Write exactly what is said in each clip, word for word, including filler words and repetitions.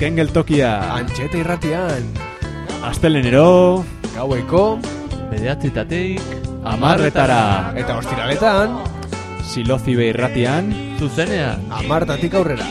Azken geltokia Antxeta irratian Astelenero gaueko bederatzietatik amarretara eta ostiraletan Silozibe irratian zuzenean amartatik aurrera.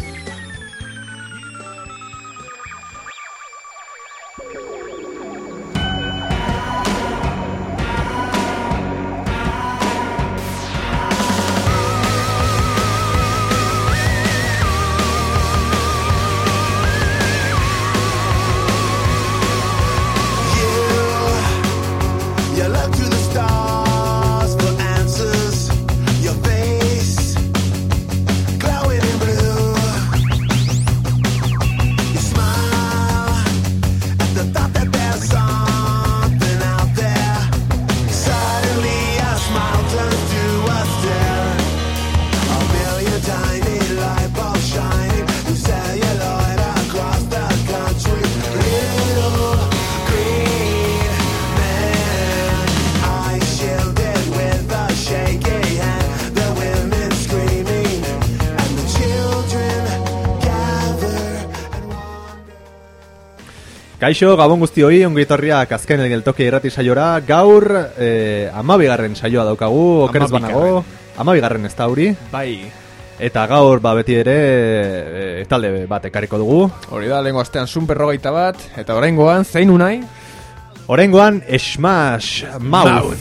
Kaixo, gabon guztioi, ongi etorriak azken geltokia irrati saiora. Gaur, eh, amabigarren saioa daukagu, okerez banago. Amabigarren ez da hori. Bai. Eta gaur, ba, beti ere, e, talde bat ekarriko dugu. Hori da, lehenko astean sunperrogeita bat, eta oraingoan zein unai? Oraingoan, Smash Mouth.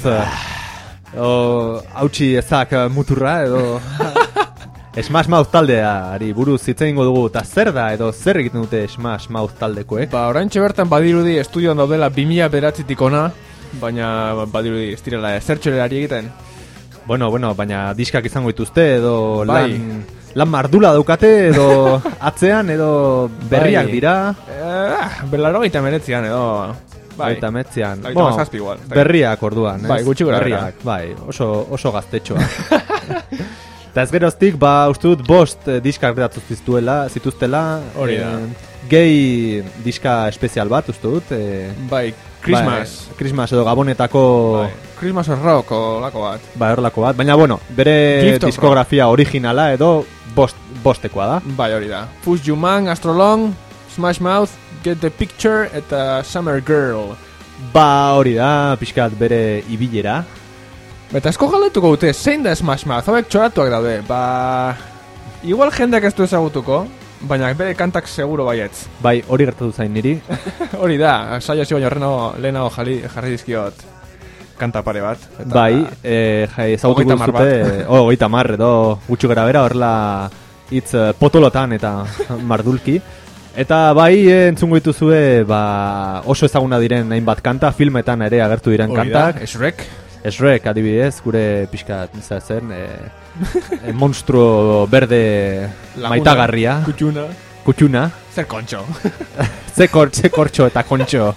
O, hautsi ezak muturra, edo... Smash Mouth taldeari buruz hitz egingo dugu, eta zer da edo zer egiten dute Smash Mouth taldekoek? Ba, oraintxe bertan badirudi estudioan daudela bi mila bederatzitik ona, baina badirudi ez direla zertxolerari egiten. Bueno, bueno, baina diskak izango dituzte edo bai. lan, lan mardula daukate edo atzean edo berriak bai. dira. Eh, Belaro gaita meretzian edo... Bai. Eta metzian. Gaita bueno, mazazpi igual. Berriak orduan, ez? Bai, gutxi gora berriak, bai, oso, oso gaztetxoa. Eta ez geroztik, ba, uste dut bost eh, diskak redatu zituztela, zituztela. Hori da. Eh, gay diska espezial bat, uste dut. Eh, bai, Christmas. Bai, Christmas edo Gabonetako... Bai. Christmas of Rock o lako bat. Ba, horrelako bat. Baina, bueno, bere diskografia originala edo bost, bostekoa da. Bai, hori da. Push You Man, Astrolong, Smash Mouth, Get the Picture eta Summer Girl. Ba, hori da, pixkat bere ibilera. Eta esko galetuko dute, zein da Smash Mouth, hauek txoratuak daude, ba... Igual jendeak ez du ezagutuko, baina bere kantak seguro baietz. Bai, hori gertatu zain niri. Hori da, saio hasi baino horreno lehenago jarri, jarri dizkiot kanta pare bat. Eta bai, eh, jai, ezagutuko duzute, oh, goita mar edo gutxu gara bera, horrela hitz uh, potolotan eta mardulki. Eta bai, entzungo dituzue, ba, oso ezaguna diren hainbat kanta, filmetan ere agertu diren hori kantak. da, Shrek. Shrek, adibidez, gure pixka zen, e, e, monstruo berde Laguna, maitagarria. Kutxuna. Kutxuna. Zer kontxo. Ze kortxo eta kontxo.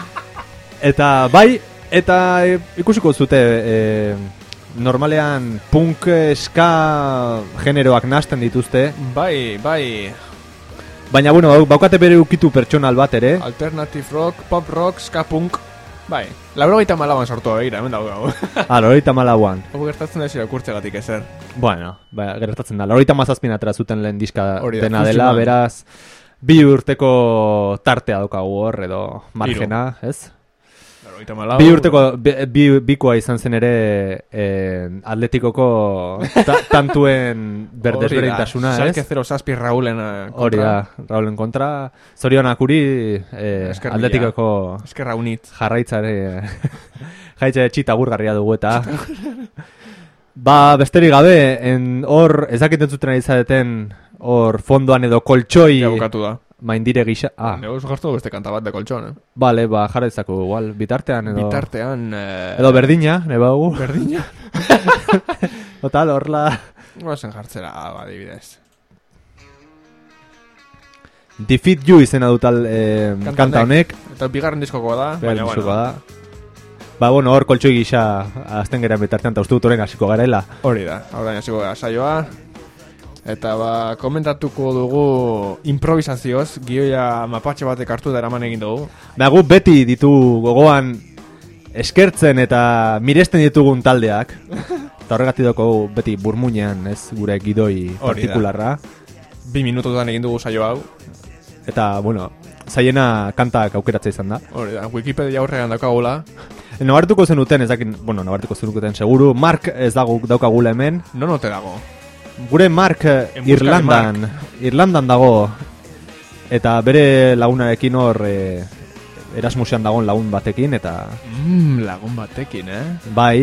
Eta bai, eta e, ikusiko zute, e, normalean punk ska generoak nahasten dituzte. Bai, bai. Baina, bueno, baukate bere ukitu pertsonal bat ere. Alternative rock, pop rock, ska punk. Bai, laurogeita malauan sortu egira, hemen dago gau. Ah, laurogeita malauan. Hau gertatzen da zira kurtzegatik ezer. Bueno, ba, gertatzen da. laurogeita mazazpin atera zuten lehen diska Hori da, dena dela, Fusion. beraz, bi urteko tartea daukagu hor, edo margena, ez? laurogeita malau. Bi urteko, bi, bi, bikoa izan zen ere eh, Atletikoko ta, tantuen berdezberdintasuna, ez? Salke zero zazpi Raulen kontra. Hori da, Raulen kontra. Zorionak uri eh, Atletikoko Eskerra unit. jarraitzare jaitxe txita gurgarria dugu eta ba, besterik gabe en, hor, ezakiten zuten ari zareten hor fondoan edo koltsoi Ja bukatu da. maindire gisa. Ah, Nego jartu beste kanta bat de koltxon, eh? bale, ba, jarraitzako igual, bitartean edo Bitartean... Eh... edo berdina, neba gu. Berdina? Total, horla Goazen jartzera, ba, dibidez. Defeat You izena dutal eh, kanta honek. Eta bigarren diskokoa da, Bigarren baina diskokoa bueno. da. Ba, bueno, hor koltsoi gisa azten geran bitartean, eta uste dut horren hasiko garela. Hori da, horrein hasiko gara saioa. Eta ba, komentatuko dugu improvisazioz, gioia mapatxe batek hartu da eraman egin dugu. Ba, gu beti ditu gogoan eskertzen eta miresten ditugun taldeak. Eta horregatik dugu beti burmuinean, ez, gure gidoi partikularra. Bi minututan egin dugu saio hau. eta, bueno, zaiena kantak aukeratzea izan da. Hori da, Wikipedia aurrean daukagula. Nabartuko zenuten, ez dakit, bueno, nabartuko zenuten seguru, Mark ez dago daukagula hemen. No note dago. Gure Mark Irlandan, Mark. Irlandan dago, eta bere lagunarekin hor e, Erasmusean dagoen lagun batekin, eta... Mm, lagun batekin, eh? Bai,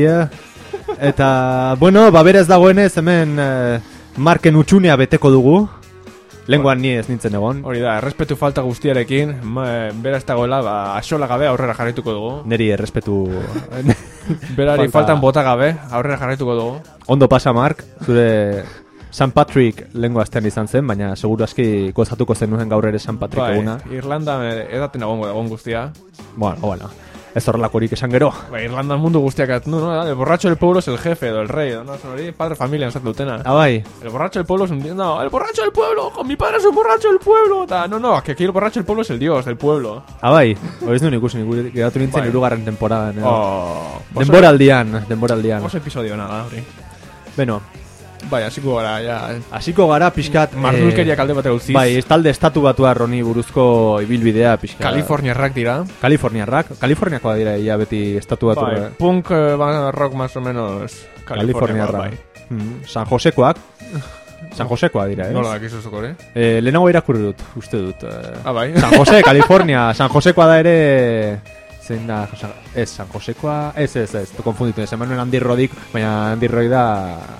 eta, bueno, ba berez dagoenez hemen e, Marken utxunea beteko dugu. Lenguan ni ez nintzen egon. Hori da, errespetu falta guztiarekin, bera ez dagoela, ba, axola gabe aurrera jarraituko dugu. Neri errespetu... Berari falta... faltan bota gabe aurrera jarraituko dugu. Ondo pasa, Mark, zure Saint Patrick lengua astean izan zen, baina seguru aski gozatuko zenuen gaur ere Saint Patrick bai, eguna. Irlanda edaten egongo egon guztia. Bueno, bueno. Ez horrelakorik esan gero. Ba, Irlanda mundu guztiak atnu, no? El borracho del pueblo es el jefe, edo el rey, no? Hori, padre familia esaten dutena. Ah, bai. El borracho del pueblo es un... No, el borracho del pueblo, con mi padre es un borracho del pueblo. Ta, no, no, que aquí el borracho del pueblo es el dios del pueblo. Ah, bai. Hori ez duen ikusi, geratu nintzen bai. Hirugarren temporada. Oh, denboraldian, denboraldian. Oso episodio nada, hori. Beno. Bai, hasiko gara, ja. Hasiko gara pixkat... Mardulkeriak alde batera utziz. Bai, estalde estatu batua roni buruzko ibilbidea pixkat. Kaliforniarrak dira. Kaliforniarrak. Kaliforniakoa dira, ia beti estatu batua. Bai, punk uh, rock más o menos Kaliforniarrak. Bai. Mm, San Josekoak. San Josekoa dira, ez? Nola dakizu zuko, eh? Eh, lehenago irakurri dut, uste dut. Eh, ah, bai. San Jose, Kalifornia. San Josekoa da ere... Zein da... Ez, San Josekoa... Ez, ez, ez. Tu konfunditu. Ez, hemen Andy Roddick, baina Andy Roddick da...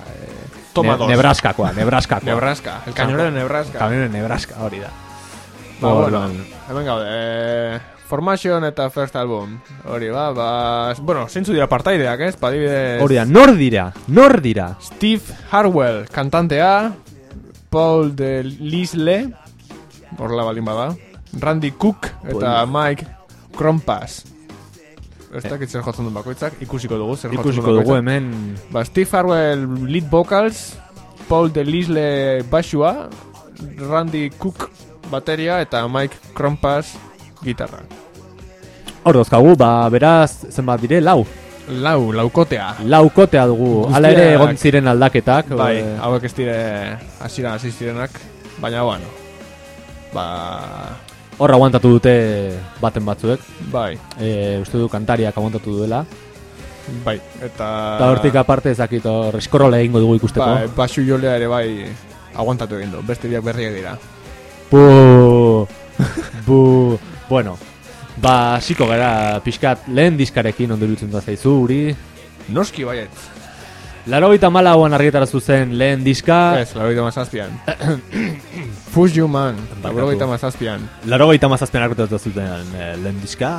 Toma ne, dos. Nebraskakoa, Nebraskakoa. Nebraska, el cañonero de Nebraska. Cañonero de Nebraska, hori da. Ba, bueno, hemen gaude, eh, Formation eta First Album. Hori, ba, ba... Bueno, zeintzu dira partaideak, ez? Padibidez... Hori da, nor dira, nor dira. Steve Harwell, kantantea. Paul de Lisle, horrela balin bada. Randy Cook eta Paul. Mike Krompas. Ez dakit zer jotzen duen bakoitzak, ikusiko dugu zer jotzen duen Ikusiko dugu hemen... Ba, Steve Harwell lead vocals, Paul de Lisle basua, Randy Cook bateria eta Mike Krompas gitarra. Hor dozkagu, ba, beraz, zenbat dire, lau. Lau, laukotea. Laukotea dugu, hala ere egon ziren aldaketak. Bai, e... hauek ez dire hasieran hasi zirenak, baina bueno. Ba... Hor aguantatu dute baten batzuek. Bai. E, uste du kantariak aguantatu duela. Bai, eta... Eta hortik aparte ezakit hor eskorrola egingo dugu ikusteko. Bai, basu jolea ere bai aguantatu egin du, beste biak berriak dira. Bu... Bu... Bueno, ba, hasiko gara pixkat lehen diskarekin ondo irutzen da zaizu, uri. Noski baiet. Laurogeita hamalauan argitarazu zen lehen diska. Ez, laurogeita hamazazpian. Fush You Man, laurogeita hamazazpian. Laurogeita hamazazpian argitarazu zuten eh, lehen diska.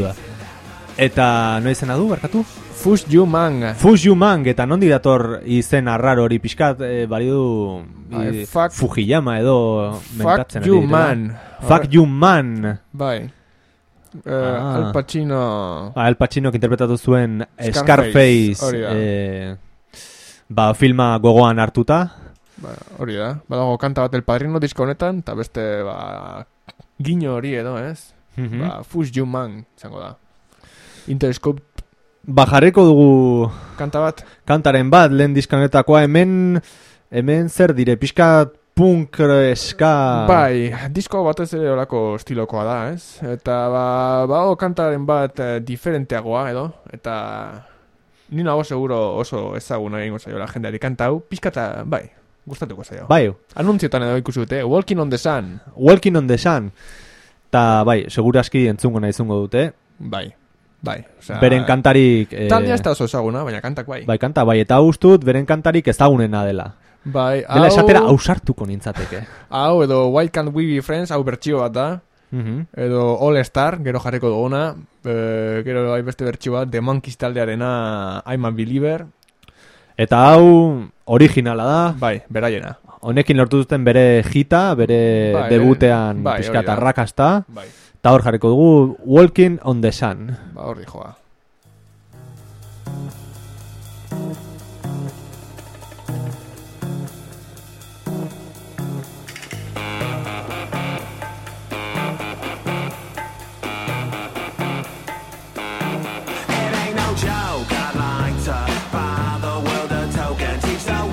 Eta no izena du, barkatu? Fush You Man. Fush You Man, eta nondi dator izen arraro hori pixkat, eh, bari du Ay, fuck, Fujiyama edo mentatzen. Fuck You Man. Fuck You Man. Bai. Uh, ah. Al Pacino. Ah, Al Pacino que interpretatu zuen Scarface, Scarface eh, ba, filma gogoan hartuta. Ba, hori da. Badago kanta bat El Padrino disko honetan, eta beste, ba, gino hori edo, ez? Mm-hmm. Ba, Fush You Man, zango da. Interscope. Ba, jarriko dugu... Kanta bat? Kantaren bat, lehen diskanetakoa, hemen... Hemen zer dire, pixka punk, eska... Bai, disko batez ere olako estilokoa da, ez? Eta, ba, ba, o, kantaren bat eh, diferenteagoa, edo? Eta... Ni nago seguro oso ezaguna egingo zaio la jendeari kanta hau, pixkata, bai, gustatuko zaio. Bai. Anuntziotan edo ikusi dute, Walking on the Sun. Walking on the Sun. Ta, bai, seguraski entzungo nahi zungo dute. Bai, bai. Osea, beren kantarik... Eh, Taldea ez da oso ezaguna, baina kantak bai. Bai, kanta, bai, eta ustut, beren kantarik ezagunena dela. Bai, dela hau... esatera ausartuko nintzateke. Hau, edo Why Can't We Be Friends, hau bertxio bat da. Uh-huh. Edo All Star, gero jarriko duguna, e, gero bai beste bertxio bat, The Monkeys taldearena I'm a Believer. Eta hau originala da. Bai, beraiena. Honekin lortu duten bere hita, bere bai, bere, bai, pixkat arrakasta. Bai. Eta hor jarriko dugu Walking on the Sun. Ba, hor dijoa.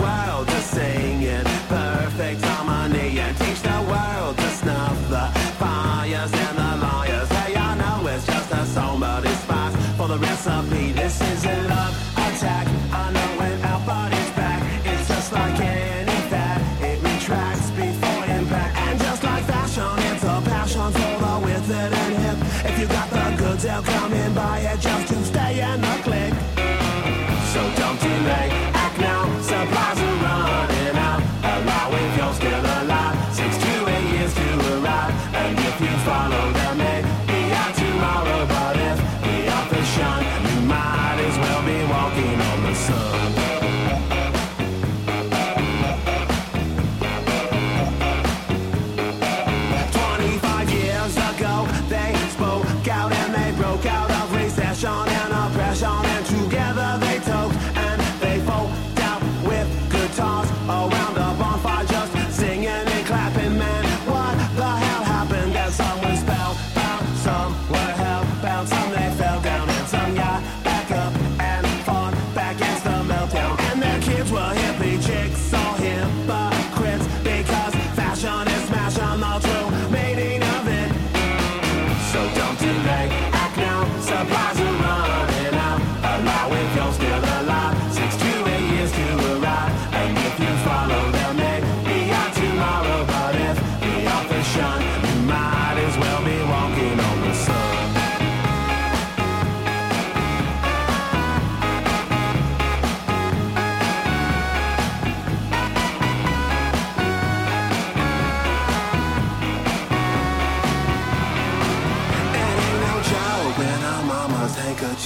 Perfect harmony and teach the world to snuff the fire.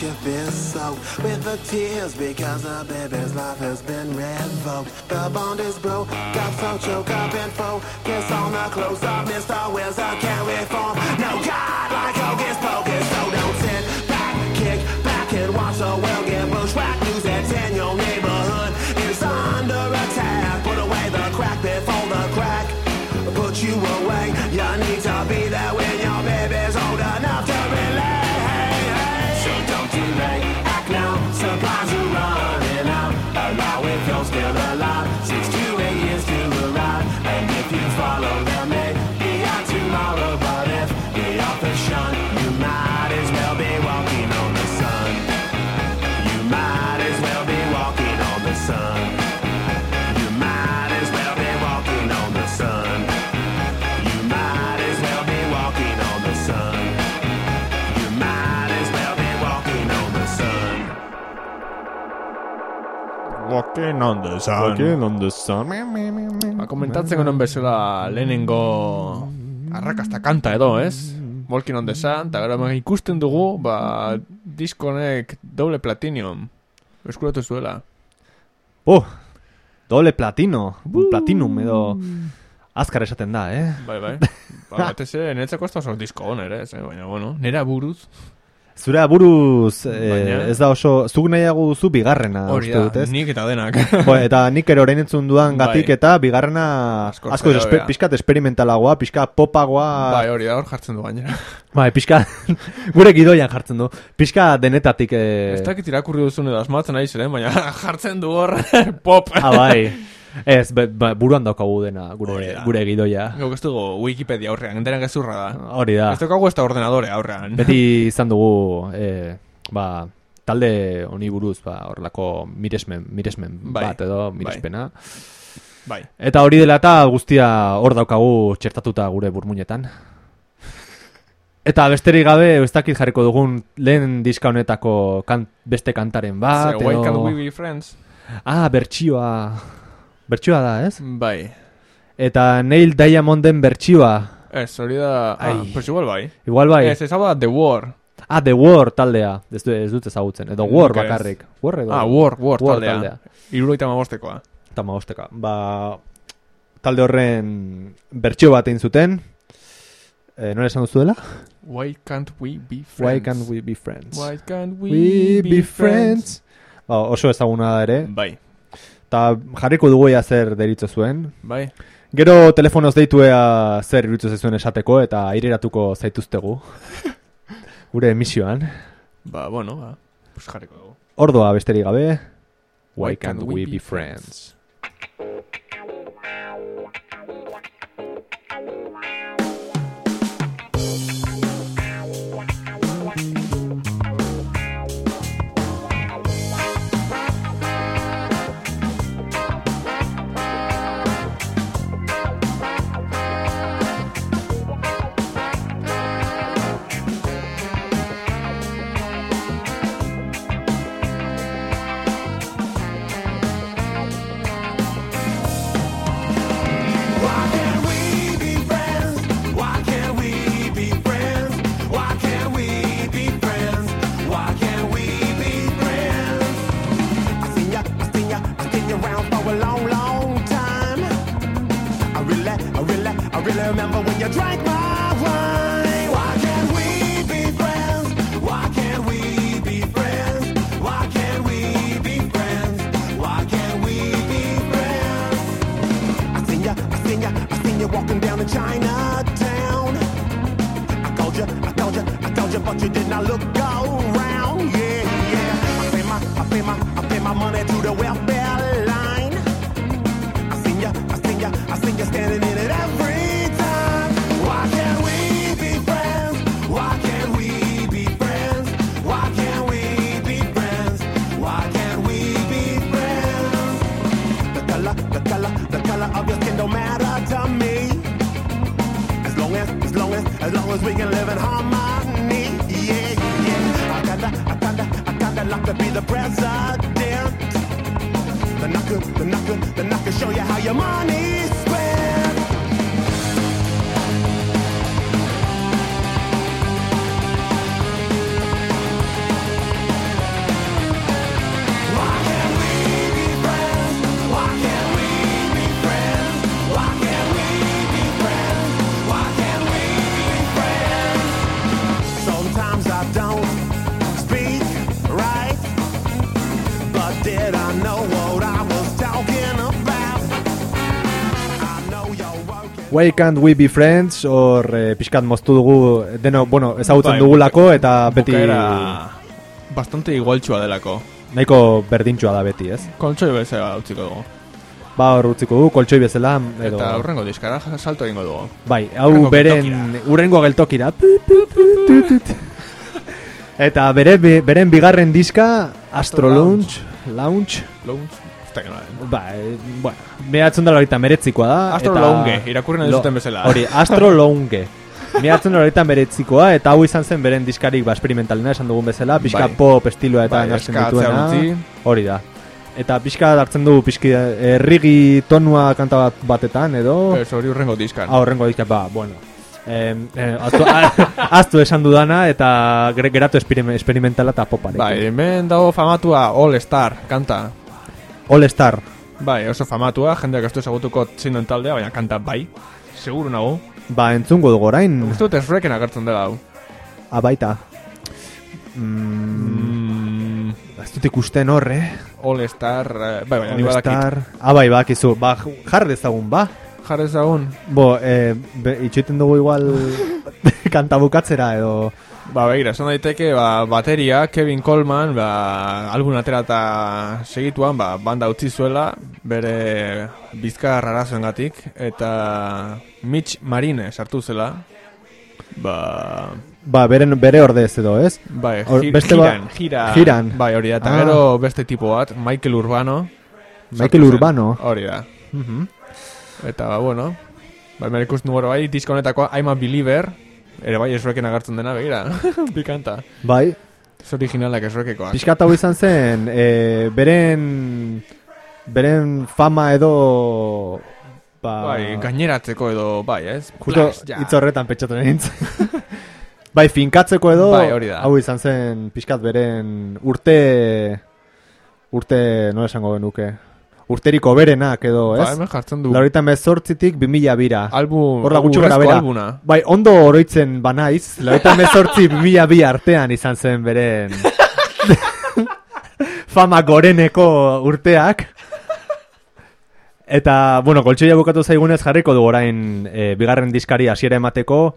your fist soaked with the tears because the baby's life has been revoked. The bond is broke, got so choked up and focus on the close up. Mister Wizard can't reform. No God like Hocus Pocus, so don't sit back, kick back and watch the world get bushwhacked. News that's in your neighborhood is under attack. Put away the crack before the crack put you away. You need to be there when your baby's old enough to relate. So don't delay, act now. Supplies are running out. Allow if you're still alive. Six to eight years to arrive. And if you follow them, maybe out tomorrow. But if the author's shun, you might as well be walking on the sun. You might as well be walking on the sun. You might as well be walking on the sun. You might as well be walking on the sun. You might as well be walking on the sun. Walking on the sun. Walking on the sun. Ba, komentatzen genuen bezala lehenengo arrakasta kanta edo, ez? Walking on the Sun, eta gara ikusten dugu, ba, diskonek doble platinum eskuratu zuela. Oh, doble platino, platinum edo azkar esaten da, eh? Bai, bai. Ba, batez ere, niretzako ez da oso disko honere, ez, eh? Baina, bueno, nera buruz. Zure buruz eh, Baina- ez da oso, zuk nahiago duzu bigarrena, Hori uste da, dut, ez? nik eta denak. Bo, eta nik ere orain entzun dudan gatik Bai. eta bigarrena Askoz asko gehiago, espe, ja. pixkat esperimentalagoa, pixkat popagoa, Bai, hori da, hor jartzen du gainera. bai, pixkat gure gidoian jartzen du, pixkat denetatik eh, Ez dakit irakurri duzun edo asmatzen ari ziren, baina jartzen du hor pop. ah, bai. Ez, be, ba, buruan daukagu dena gure, Hori da. gure gidoia. Gauk ez dugu Wikipedia aurrean, denak gezurra da. Hori da. Ez daukagu ez da ordenadore aurrean. Beti izan dugu eh, ba, talde honi buruz ba, horrelako miresmen, miresmen Bai, bat edo bai. mirespena. Bai. Eta hori dela eta guztia hor daukagu txertatuta gure burmuinetan. Eta besterik gabe, ez dakit jarriko dugun lehen diska honetako kan, beste kantaren bat. Ze, why edo- can't we be friends? Ah, bertsioa. Bertsioa da, ez? Bai. Eta Neil Diamonden bertsioa. Ez, hori da... Ah, Ai. pues igual bai. Igual bai. Ez, ez hau da The War. Ah, The War taldea. Ez, du, ez dut ezagutzen. Edo War Nik ez. bakarrik. War edo? Ah, War, War, War taldea. taldea. Irurogeita hamabostekoa. Eta magosteka. Ba, talde horren bertsio bat egin zuten. Eh, nola esan duzu dela? Why can't we be friends? Why can't we be friends? Why can't we, We be, be friends? friends. Ba, oso ezaguna da ere. Bai, Eta jarriko dugu ea zer deritzo zuen. bai. Gero telefonoz deitua zer iruditzen zuen esateko eta aireratuko zaituztegu. Gure emisioan. Ba, bueno, ba. Pues jarriko dugu. Ordoa besterik gabe. Why can't we be friends? Why can't we be friends? Why can't we be friends? Why can't we be friends? Why can't we be friends? I seen ya, I seen ya, I seen you around for a long, long time. I really, I really, I really remember when you drank my wine. Why can't we be friends? Why can't we be friends? Why can't we be friends? Why can't we be friends? I seen ya, I seen ya, I seen you walking down in Chinatown. I called you, I called you, I called you, but you did not look around. Yeah, yeah. I pay my, I pay my, I pay my money to the welfare line. I seen ya, I seen ya, I seen ya standing in it every time. Why can't we be friends? Why can't we be friends? Why can't we be friends? Why can't we be friends? The color, the color, the color of your skin don't matter to me. As long as, as long as, as long as we can live in harmony. Yeah, yeah. I kinda, I kinda, I kinda like to be the president. Then I could, then I could, then I could show you how your money's spent. Why can't we be friends? Hor eh, pixkat moztu dugu, deno, bueno, ezagutzen Bai, dugulako, eta beti Bukaera bastante igualtsua delako. nahiko berdintxua da beti, ez? Kontxoi bezala utziko dugu. Ba, hor utziko du, koltsoi bezala, edo... Eta urrengo diskara salto egingo dugu. Bai, hau Hurrengo beren, geltokira. urrengo geltokira. Tut, tut, tut, tut, tut. Eta bere, beren bigarren diska, Astro Lounge, Lounge, Lounge? Ez da gana. ba, e, bueno, behatzen dara horita meretzikoa da. Astro eta- Lounge, irakurri nahi Lo- zuten bezala. Hori, Astro Lounge. Behatzen dara horita meretzikoa, eta hau izan zen beren diskarik ba, esperimentalena esan dugun bezala, pixka Bai. pop estiloa eta Bai, nartzen eska atzea dituena. utzi. Hori da. Eta pixka hartzen du pixki errigi tonua kanta bat batetan, edo... Ez hori urrengo diskan. Ah, horrengo dizka, ba, bueno. Eh, eh, aztu, aztu esan dudana eta ger- geratu esperime- experimentala eta poparekin. Bai, hemen dago famatua All Star kanta. All Star. Bai, oso famatua, jendeak ez du ezagutuko zein taldea, baina kanta bai. Seguru nago. Ba, entzungo dugu orain. Uste dut Shreken agertzen dela hau. Abaita. Mm, Mm, ez dut ikusten horre. All Star, eh, bai, baina ni All badakit. Star. Ah, bai, bakizu. Ba, jar dezagun, ba. Jarri ezagun. Bo, eh, be, itxoiten dugu igual kanta bukatzera edo... Ba, begira, esan daiteke, ba, bateria, Kevin Coleman, ba, album atera eta segituan, ba, banda utzi zuela, bere bizkar arazoengatik, eta Mitch Marine sartu zela, ba, Ba, beren, bere ordez edo, ez? bai, Hor- jir, beste ba- jiran, jira, jiran. bai, hori da, eta Ah. gero beste tipo bat, Michael Urbano, Michael sartu zen. Urbano. Hori da, Mhm. eta, ba, bueno, ba, hemen ikusten dugu bai, disko honetakoa, I'm a Believer, ere bai, esroken agertzen dena, begira, pikanta. Bai, Ez originalak esrokekoak. pixkat hau izan zen, e, beren beren fama edo ba, Bai, gaineratzeko edo, bai, ez? justo Flash, ja. hitz horretan pentsatu nahi nintzen. Bai, finkatzeko edo Bai, hori da. hau izan zen pixkat beren urte urte, no esango genuke urteriko berenak edo, Ba, ez? hemen jartzen du. Laurogeita hemezortzitik bi mila bira. Album, Horra gutxi urrezko gara bera. albuna. Bai, ondo oroitzen banaiz, laurogeita hemezortzi bi mila bi artean izan zen beren fama goreneko urteak. Eta, bueno, koltsoia bukatu zaigunez jarriko du orain e, bigarren diskari hasiera emateko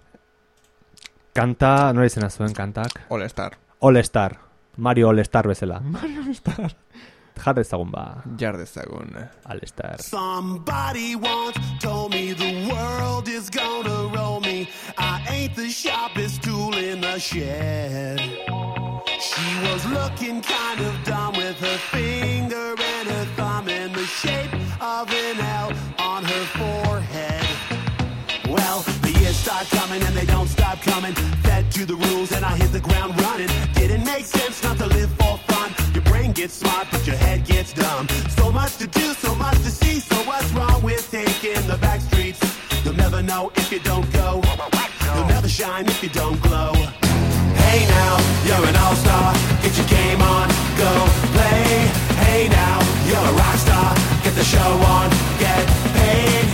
kanta, nola izena zuen kantak? All Star. All Star. Mario All Star bezala. Mario All Star. Jar ezagun ba, Jar dezagun. All Star. Somebody once told me the world is gonna roll me. I ain't the sharpest tool in the shed. She was looking kind of dumb with her finger and her thumb in the shape of an L on her forehead. Well, the years start coming and they don't stop coming. Fed to the rules and I hit the ground running. Didn't make sense not to live for fun. Your brain gets smart but your head gets dumb. So much to do, so much to see. So what's wrong with taking the back streets? You'll never know if you don't go. You'll never shine if you don't glow. Hey now, you're an all-star. Get your game on, go play. Hey now, you're a rock star. Get the show on, get paid.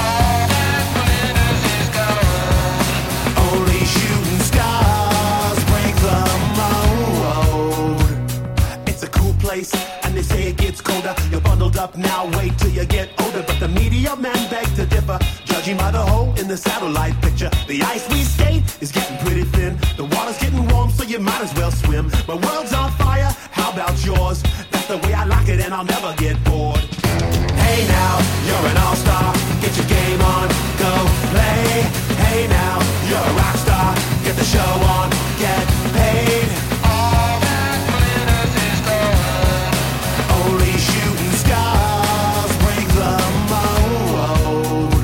Only shooting stars break the mold. It's a cool place, and they say it gets colder. You're bundled up now, wait till you get older. But the media men beg to differ, judging by the hole in the satellite picture. The ice we skate is getting pretty thin. The water's getting warm, so you might as well swim. My world's on fire, how about yours? That's the way I like it, and I'll never get bored. Hey now, you're an all-star. Get your game on, go play. Hey now, you're a rock star. Get the show on, get paid. All that glitters is gold. Only shooting stars break the mold.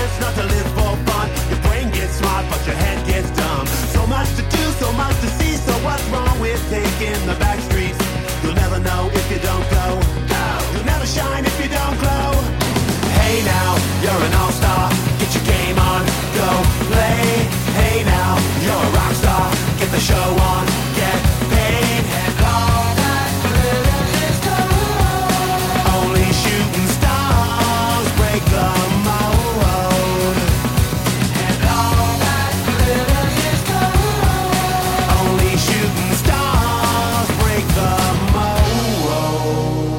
it's not to live for fun. Your brain gets smart, but your head gets dumb. So much to do, so much to see. So what's wrong with taking the back streets? You'll never know if you don't go. You'll never shine if you don't glow. Hey now, you're an all-star. Get your game on, go play. Hey now, you're a rock star. Get the show on, get paid. And all that glitters is gold. Only shooting stars break the mold. And all that glitters is gold. Only shooting stars break the mold.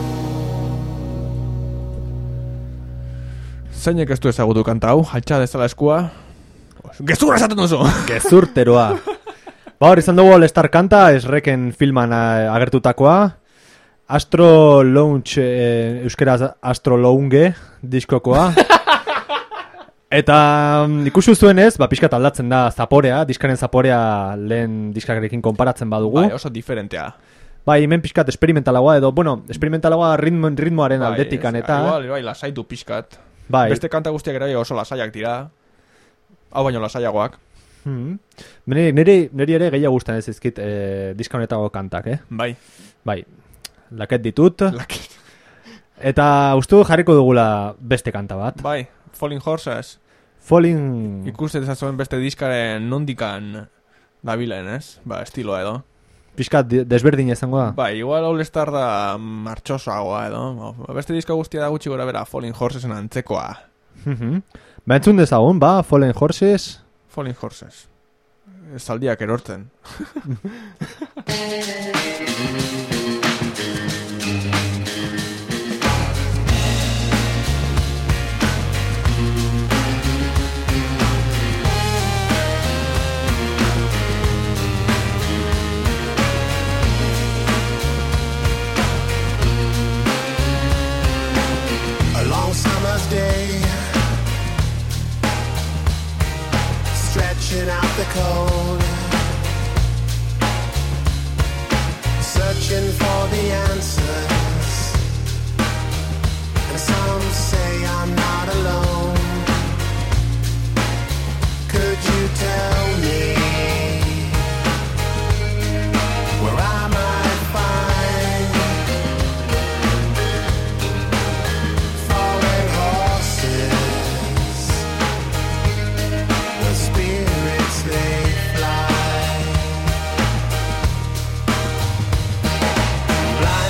Zeinek ez du ezagutu kanta hau, altxa dezala eskua. Gezurra esaten duzu! Gezurteroa. Ba, hor izan dugu All-Star kanta, esreken filman eh, agertutakoa. Astro Lounge, eh, euskeraz Astro Lounge diskokoa. Eta mm, ikusi zuenez, ba, pixkat aldatzen da zaporea, diskaren zaporea lehen diskarekin konparatzen badugu. Bai, oso diferentea. Bai, hemen pixkat experimentalagoa edo, bueno, experimentalagoa ritmo, ritmoaren Bai, aldetikan ez, eta... Igual, bai, lasaitu pixkat. Bai. Beste kanta guztiak ere oso lasaiak dira. Hau baino lasaiagoak. Hmm. Neri, neri, neri ere gehiago gustan ez izkit eh, diska honetako kantak, eh? Bai. Bai, laket ditut. Laket. Eta ustu jarriko dugula beste kanta bat. Bai, Falling Horses. Falling... Ikusten zazuen beste diskaren nondikan dabilen, ez? Ba, estiloa edo. Piskat desberdin izango da. Bai, igual All-Star da martxosoagoa edo. Beste diska guztia da gutxi gora bera Falling Horsesen antzekoa. Ba, entzun dezagun, ba, Falling Horses... Falling Horses. Zaldiak erortzen. A long summer's day, stretching out the cold, searching for the answers, and some say I'm not alone. Could you tell me where I might find fallen horses, the spirits they fly, blind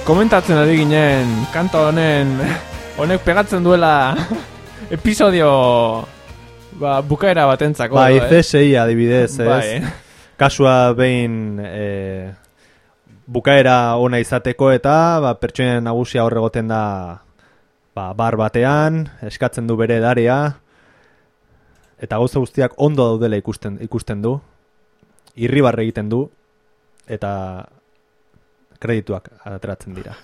komentatzen ari ginen kanta honen honek pegatzen duela episodio ba, bukaera batentzako. Bai, eh? C S I adibidez, ez? Bai. Kasua behin e, bukaera ona izateko eta ba, pertsonen nagusia hor egoten da ba, bar batean, eskatzen du bere edaria, eta gauza guztiak ondo daudela ikusten, ikusten du, irribarre egiten du, eta kredituak ateratzen dira.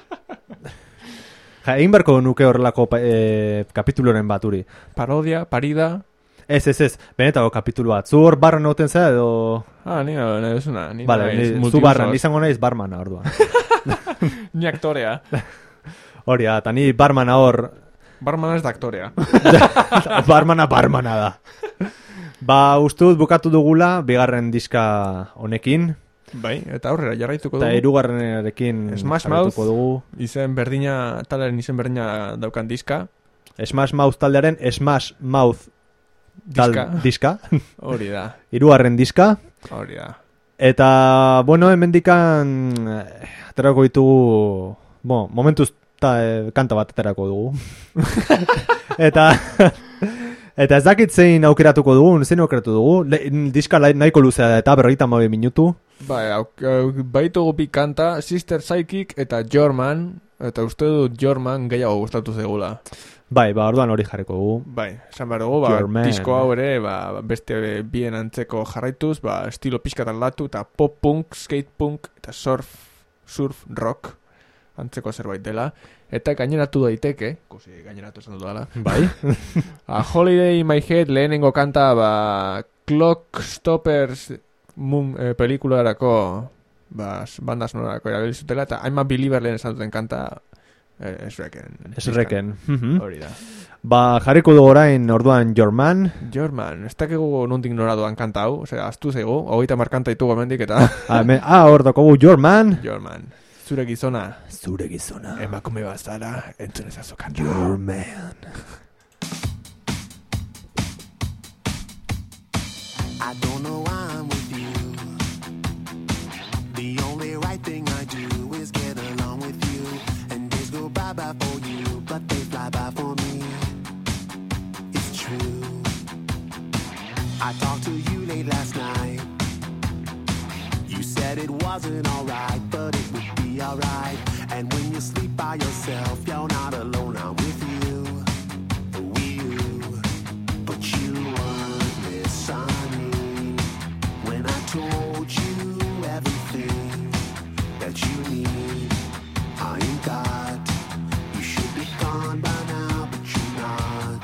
Ja, egin barko nuke horrelako e, kapituloren baturi. Parodia, parida. Ez, ez, ez, benetako kapitulu bat. Zu hor barran egoten zera edo... Ah, ni no, no, esuna. Ni vale, naiz ni, zu barran, izango naiz barmana orduan. Ni aktorea. Hori, eta ni barmana hor... Barmana ez da aktorea. barmana, barmana da. Ba, uste dut bukatu dugula, bigarren diska honekin. Bai, eta aurrera jarraituko dugu. Eta hirugarrenarekin Smash Mouth, dugu. Izen berdina, talaren izen berdina daukan diska. Smash Mouth taldearen Smash Mouth tal diska. diska. Hori da. Hirugarren diska. Hori da. Eta, bueno, hemendikan aterako ditugu, bueno, momentuz ta, eh, kanta bat aterako dugu. eta... Eta ez dakit zein aukeratuko dugu, zein aukeratu dugu, Le, diska nahiko luzea da eta berrogeita hamabi minutu. Bai, baitugu bi kanta, Sister Psychic eta Jorman, eta uste dut Jorman gehiago gustatu zegula. Bai, ba, orduan hori jarriko dugu. Bai, esan behar dugu, ba, disko hau ere, ba, beste bien antzeko jarraituz, ba, estilo pixkat aldatu, eta pop punk, skate punk, eta surf, surf rock, antzeko zerbait dela. Eta gaineratu daiteke, kusi gaineratu esan dut dala. Bai. A Holiday in My Head lehenengo kanta, ba, Clock Stoppers mun, eh, pelikularako, ba, banda sonorako erabilizutela, eta I'm a Believer lehen esan duten kanta, eh, esreken. Esreken. Hori da. Ba, jarriko dugu orain orduan Your Man. Your Man, ez dakigu nondik nora doan kanta hau, osea, aztu zego, hogeita markanta ditugu hemendik eta... ah, me, ah, hor dakogu Your Man. Your Man. Zure gizona. Zure gizona. Emakume bazara, entzun ezazu kanta. Your Man. I don't know why I'm with you. The only right thing I do is get along with you. And days go by-by for you, but they fly by for me. It's true. I talked to you late last night. You said it wasn't alright, but it would be alright. And when you sleep by yourself, you're not alone, I'm with you. We you. But you weren't listening when I told you everything that you need. I ain't got. You should be gone by now, but you're not.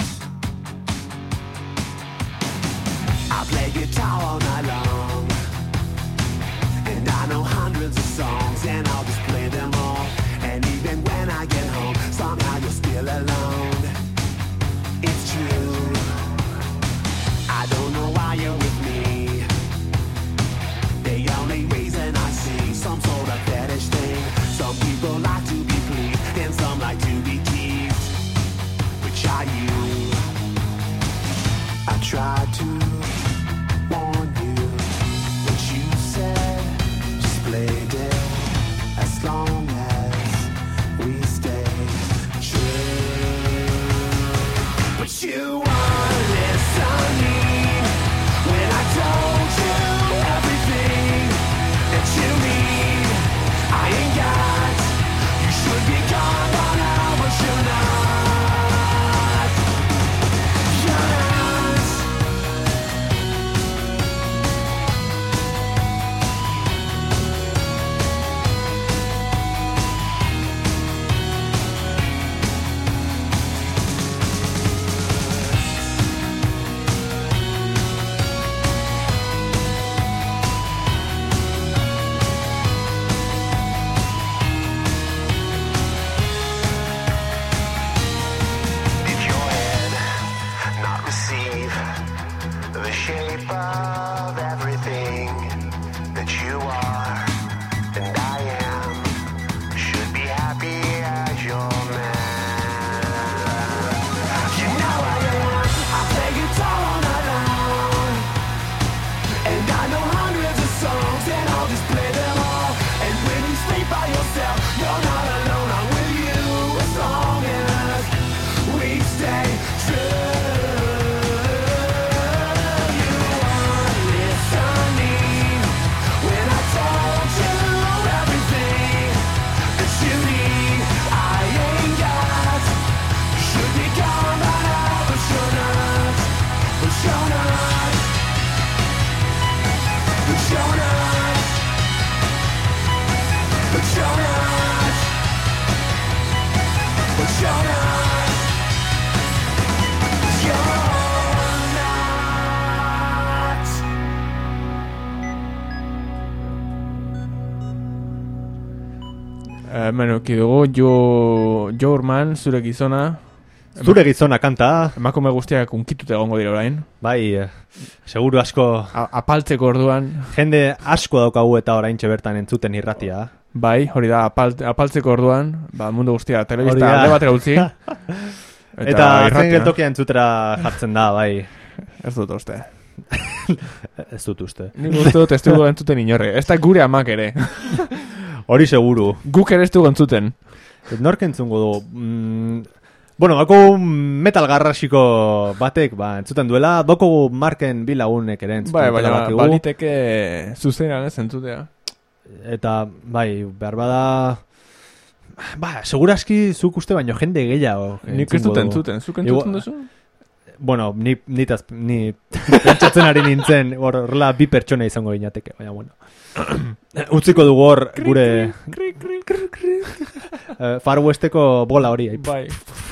I play guitar all night long, and I know hundreds of songs, and I'll just play them all. And even when I get home, somehow you're still alone. It's true. I don't know why you're with me. The only reason I see some sort of fetish thing. Some people like to be pleased, and some like to be teased. Which are you? I tried to warn you, but you said just play dead as long as we stay true. But you weren't listening when I told you everything that you need. I ain't got. You should be gone by now, but you're not. You're not. Did your head not receive the shape of everything that you are and I am? Should be happy as your man. You know I am. I play guitar all night long, and I know hundreds of songs, and I'll just play them all. And when you sleep by yourself, you're not hemen euki dugu, Jo, Jo Urman, zure gizona. Zure gizona kanta, Emakume guztiak unkitute egongo dira orain. bai, eh, seguru asko, A, apaltzeko orduan, jende asko daukagu eta oraintxe bertan entzuten irratia. bai, hori da, apal, apaltzeko orduan, ba, mundu guztia, Hori telebista da. alde batera utzi. Eta, eta zen irratia, geltokia entzutera jartzen da, bai, ez dut uste. ez dut uste. Nik uste dut ez dugu entzuten inorre. Ez da gure amak ere. Hori seguru. Guk ere ez dugu entzuten. Nork entzungo du? Mm, bueno, bako metal garrasiko batek, ba, entzuten duela, bako marken bi lagunek ere entzuten Bai, dutela baina bakigu. baliteke zuzenean ez entzutea. Eta, bai, behar bada... Ba, seguraski zuk uste baino jende gehiago. Nik ez entzungo dut du. entzuten. Zuk entzuten Igual- duzu? Bueno, ni, nitaz, ni pentsatzen ari nintzen, hor- horrela bi pertsona izango ginateke, baina bueno. Utziko dugu hor gure Kri, kri, kri, kri. uh, Far Westeko bola hori. ai. Bai.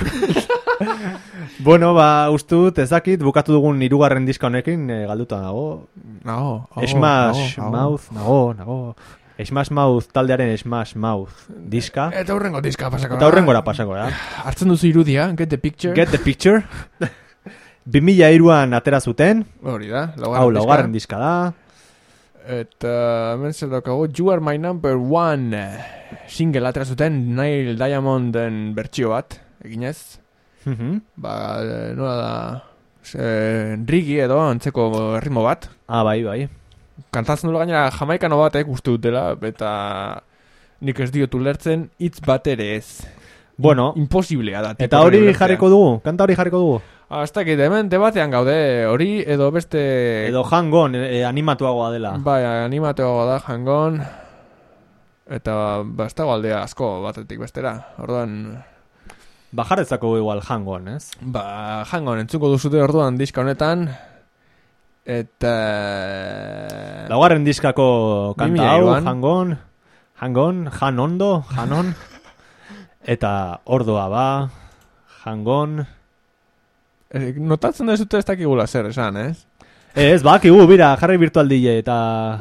Bueno, ba, uste dut, ez dakit, bukatu dugun hirugarren diska honekin, eh, galduta nago. Nago. nago, Smash nago, nago. Mouth, nago, nago. Smash Mouth taldearen Smash Mouth diska. Eta hurrengo diska pasako. Eta hurrengora pasako da. Hartzen duzu irudia, get the picture. Get the picture. bi mila hiruan atera zuten, Hori da, hau laugarren laugarren diska da. Eta hemen zer daukagu, You Are My Number One single atera zuten Neil Diamonden bertsio bat, eginez. Mhm. Ba, eh, nola da, e, rigi edo antzeko ritmo bat. Ah, bai, bai. Kantatzen dula gainera jamaikano batek uste dutela, eta nik ez diotu lertzen, hitz bat ere ez. Bueno, Imposiblea da. eta hori jarriko dugu, kanta hori jarriko dugu. Hasta que hemen debatean gaude, hori edo beste... Edo hangon e, animatuagoa dela. Bai, animateo da jangon. Eta ba, ez dago aldea asko batetik bestera. Orduan, Bajarrezako igual hangon, ez? ba, jangon entzuko duzute orduan diska honetan. Eta... Laugarren diskako bi kanta mila hau, hiruan. hangon, hangon, jan ondo, janon. Eta ordoa ba, hangon. Eh, notatzen dezute ez dakigula zer esan, ez? Ez, bakigu, bira, jarri virtual D J eta...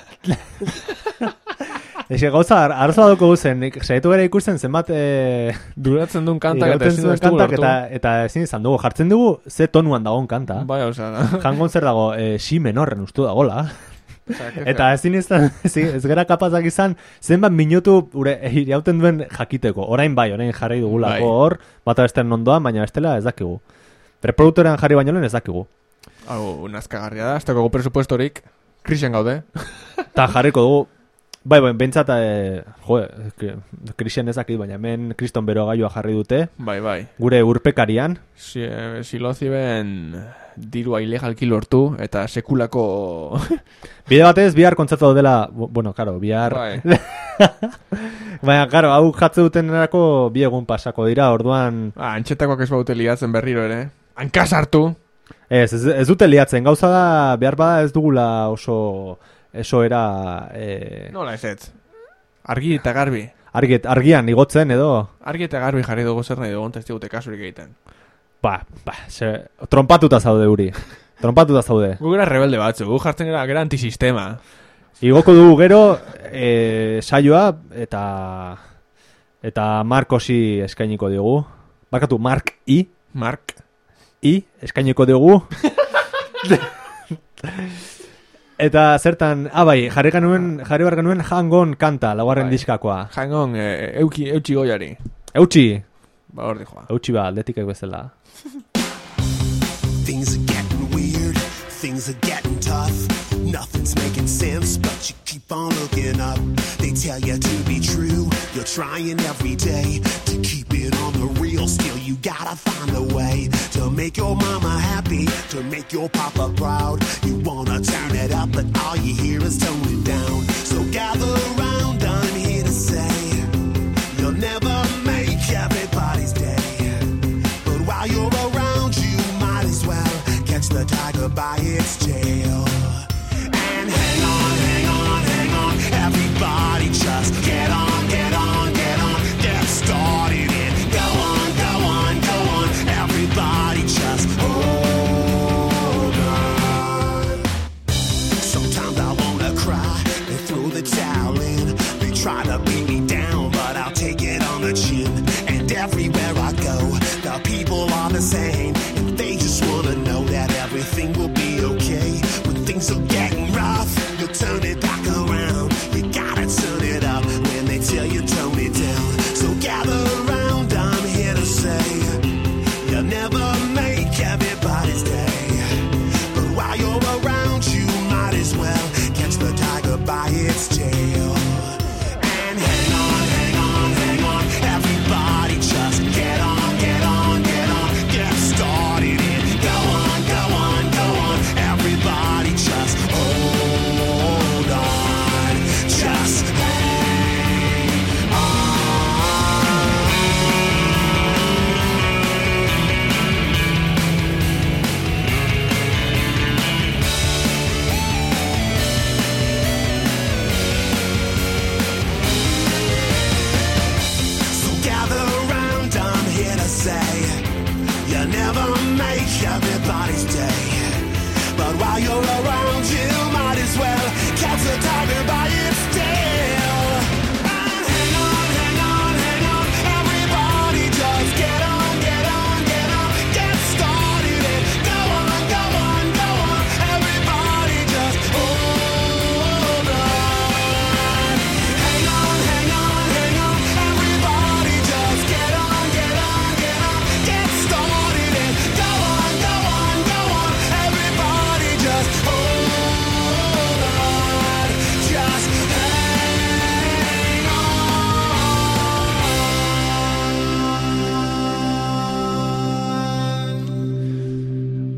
Ez que gauza, ar- arazoa duko guzen, saiatu gara ikusten zenbat... E... Duratzen duen kantak eta irauten ezin zuen ez dugu kantak lortu. eta, eta ezin izan dugu. Jartzen dugu ze tonuan dagoen kanta. Bai, osea, Jangon zer dago, e, si menorren ustu dagola. Eta ezin izan, ez, ez gara kapazak izan, zenbat minutu ure, irauten duen jakiteko. Orain bai, orain jarri dugulako Bai. hor, bata bestean ondoan, baina bestela ez dakigu. Reproduktorean jarri baino lehen ez dakigu. hau nazkagarria da, ez dago presupuestorik, krisen gaude. Ta jarriko dugu, bai, bai, bentsat, e, jo, krisen ez dakit, baina hemen kriston bero gaioa jarri dute, Bai, bai. gure urpekarian. Si, eh, siloziben dirua ilegalki lortu eta sekulako... Bide batez, bihar kontzertu dela, bueno, karo, bihar... bai. Baina, karo, hau jatze dutenerako bi egun pasako dira, orduan... Ah, antxetakoak ez baute liatzen berriro ere. Hankas hartu! Ez, ez, ez dute liatzen, gauza da, behar bada ez dugula oso... Eso era... E, Nola ez ez? Argi eta garbi. argiet, argian igotzen edo... Argi eta garbi jarri dugu zer nahi dugun testigute kasurik egiten. Ba, ba, se, trompatuta zaude uri. Trompatuta zaude. Gu gara rebelde batzu, gu jartzen gara gara antisistema. Igoko dugu gero e, saioa eta... Eta Markosi eskainiko diogu. Barkatu, Mark I. Mark. I, eskainiko dugu. Eta zertan, ah bai, jarri ganuen, jarri bar ganuen hangon kanta, laugarren Bai. diskakoa. Jangon, e, euki, eutxi goiari. Eutxi, Ba hor dijoa. eutxi ba, aldetikek bezala. Things are getting weird, things are getting tough. Nothing's making sense, but you keep on looking up. They tell you to be true, you're trying every day to keep it on the real. Still, you gotta find a way to make your mama happy, to make your papa proud. You wanna turn it up, but all you hear is tone it down. So gather around, I'm here to say, you'll never make everybody's day. But while you're around, you might as well catch the tiger by its tail. And hang on, hang on, hang on, everybody just get on, get on, get on, get started and go on, go on, go on, everybody just hold on. Sometimes I wanna cry and throw the towel in. They try to beat me down, but I'll take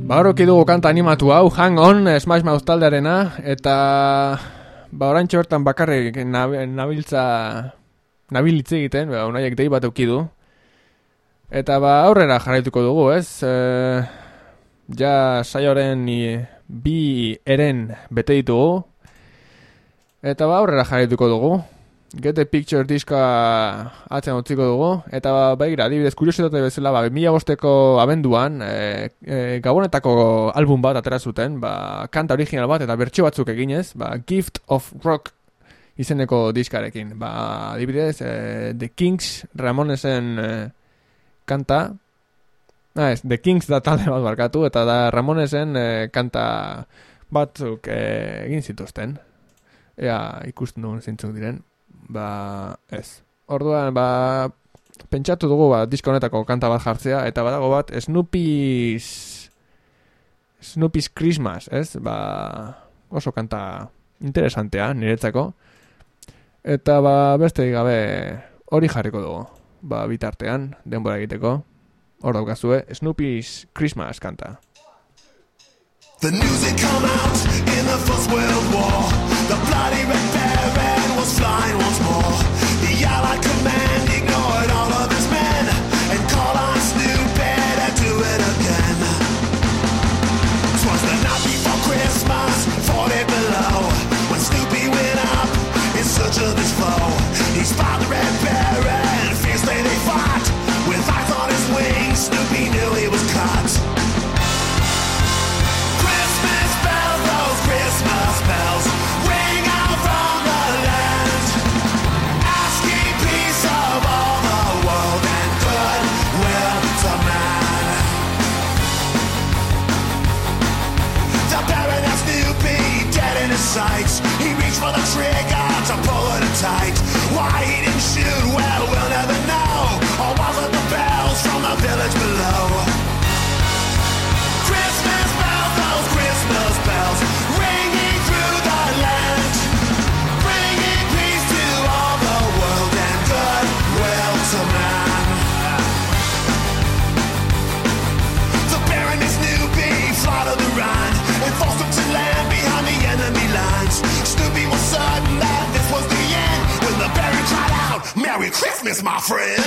Ba, horoki dugu kanta animatu hau, Hang On, Smash Mouth taldearena, eta ba, orantxe hortan bakarrik nab nabiltza nabilitze egiten, ba, unaiek dei bat eukidu. Eta ba, aurrera jarraituko dugu, ez? E, ja saioaren bi eren bete ditugu, eta ba, aurrera jarraituko dugu. Get the Picture diska atzen utziko dugu, eta ba, begira, adibidez, kuriositate bezala, ba, mila bosteko abenduan, e, e, gabonetako album bat atera zuten, ba, kanta original bat, eta bertsio batzuk eginez, ba, Gift of Rock izeneko diskarekin. Ba, adibidez, e, The Kings, Ramonesen e, kanta, ah, ez, The Kings da talde bat barkatu, eta da Ramonesen e, kanta batzuk e, egin zituzten. Ea, ikusten dugun zintzuk diren. Ba, ez. Orduan, ba, pentsatu dugu, ba, disko honetako kanta bat jartzea, eta badago bat, Snoopy's Snoopy's Christmas, ez? Ba, oso kanta interesantea, niretzako. Eta, ba, beste gabe hori jarriko dugu. Ba, bitartean, denbora egiteko. Hor daukazue, Snoopy's Christmas kanta. The news had come out in the First World War. The bloody Red Baron was flying once more. The Allied command ignored all of his men and called on Snoopy to do it again. 'Twas the night before Christmas, forty below, when Snoopy went up in search of his foe. He spied the Red Baron, fiercely they fought. With eyes on his wings, Snoopy knew he was caught. Christmas bells ring out from the land, asking peace of all the world and goodwill to man. The Baron and Snoopy dead in his sights. He reached for the trigger to pull it tight. Why he didn't shoot, well, we'll never know. Or was it the bells from the village below? Christmas bells, those Christmas bells, ringing through the land, bringing peace to all the world and goodwill to man. The Baron and Snoopy fly to the Rhine and forced them to land behind the enemy lines. Snoopy was certain that this was the end when the Baron cried out, "Merry Christmas, my friend!"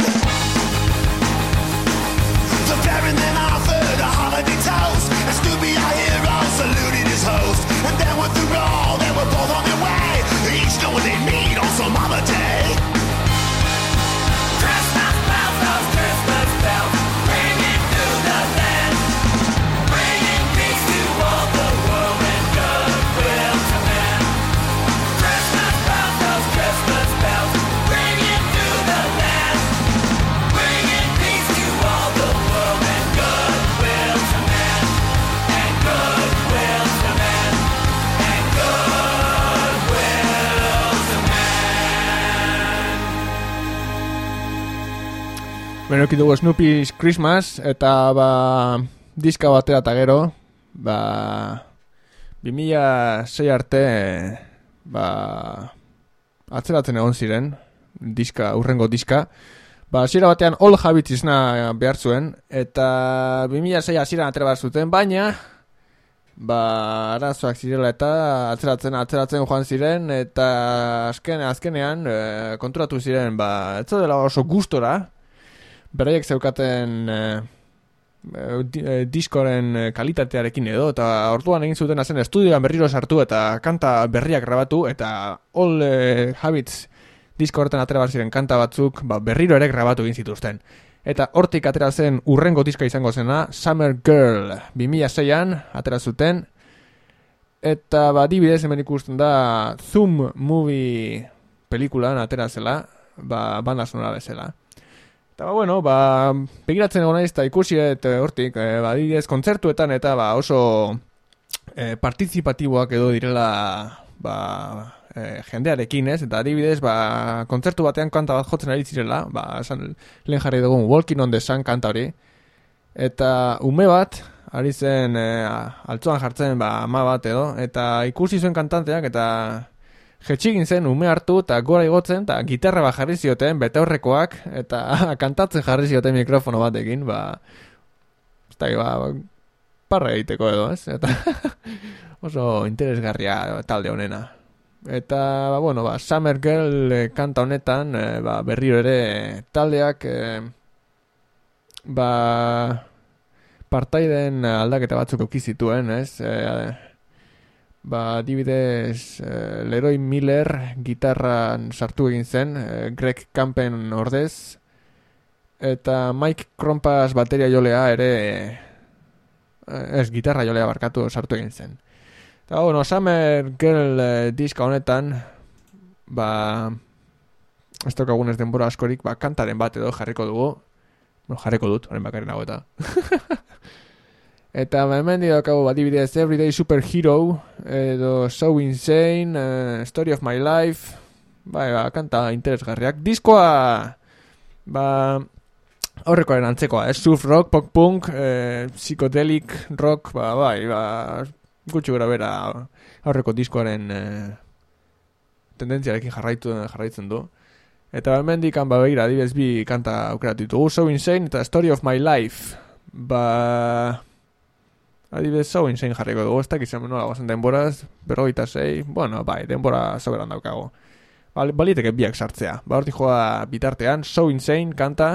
The Baron then offered a holiday toast, and Snoopy, our hero, saluted his host. And then went through all, they were both on their way, each knowing they'd meet on some other day. Christmas bells, those Christmas bells, ringing through the land, bringing peace to all the world and goodwill to man. Christmas bells, those Christmas bells, ringing through the land, bringing peace to all the world and goodwill to man, and goodwill to man, and goodwill to man. Benoki dugu Snoopy's Christmas, eta ba, diska batera eta gero, ba, bi mila sei arte, ba, atzeratzen egon ziren, diska, urrengo diska. Ba, hasiera batean All Habits izena behar zuen, eta bi mila sei hasieran atera behar zuten, baina, ba, arazoak zirela eta atzeratzen, atzeratzen joan ziren, eta azken, azkenean e, konturatu ziren, ba, ez dela oso gustora, beraiek zeukaten e, di, e, diskoren kalitatearekin edo, eta orduan egin zuten zen estudioan berriro sartu eta kanta berriak grabatu, eta All e, Habits disko horretan atera ziren kanta batzuk, ba, berriro ere grabatu egin zituzten. Eta hortik atera zen urrengo diska izango zena, Summer Girl, bi mila seian atera zuten, eta ba, adibidez hemen ikusten da Zoom Movie pelikulan atera zela, ba, banda sonora bezala. Eta ba, bueno, ba, begiratzen egon naiz eta ikusi eta hortik, e, ba, adibidez kontzertuetan eta ba, oso e, partizipatiboak edo direla, ba, E, jendearekin, ez? Eta adibidez, ba, kontzertu batean kanta bat jotzen ari zirela, ba, esan, lehen jarri dugun Walking on the Sun kanta hori, eta ume bat, ari zen e, altzoan jartzen, ba, ama bat edo, eta ikusi zuen kantanteak, eta jetxigin zen ume hartu, eta gora igotzen, eta gitarra bat jarri zioten, betaurrekoak, eta kantatzen jarri zioten mikrofono batekin, ba, ez da, ba, parra egiteko edo, ez? Eta oso interesgarria talde honena. Eta, ba, bueno, ba, Summer Girl eh, kanta honetan, eh, ba, berriro ere taldeak, eh, ba, partaiden aldaketa batzuk eduki zituen, ez? Eh, ba, adibidez, eh, Leroy Miller gitarran sartu egin zen, eh, Greg Campen ordez, eta Mike Krompas bateria jolea ere, eh, ez, gitarra jolea barkatu sartu egin zen. Eta, bueno, Summer Girl eh, diska honetan, ba, ez daukagunez denbora askorik, ba, kantaren bat edo jarriko dugu. Bueno, jarriko dut, horren bakarren hau eta. Eta, ba, hemen daukagu, ba, adibidez, Everyday Superhero, edo So Insane, uh, Story of My Life, ba, ba, kanta interesgarriak. Diskoa, ba, aurrekoaren antzekoa, eh? Surf rock, pop punk, eh, psychedelic rock, ba, bai, ba, gutxi gara bera aurreko diskoaren eh, tendentziarekin jarraitu, jarraitzen du. Eta hemendikan ba begira, adibidez bi kanta aukeratu ditugu, So Insane eta Story of My Life. Ba, adibidez So Insane jarriko dugu, ez dakizan nola gozen denboraz, berrogeita sei, bueno, bai, denbora soberan daukago. Bal, baliteke biak sartzea. Ba, hortik joa bitartean, So Insane kanta.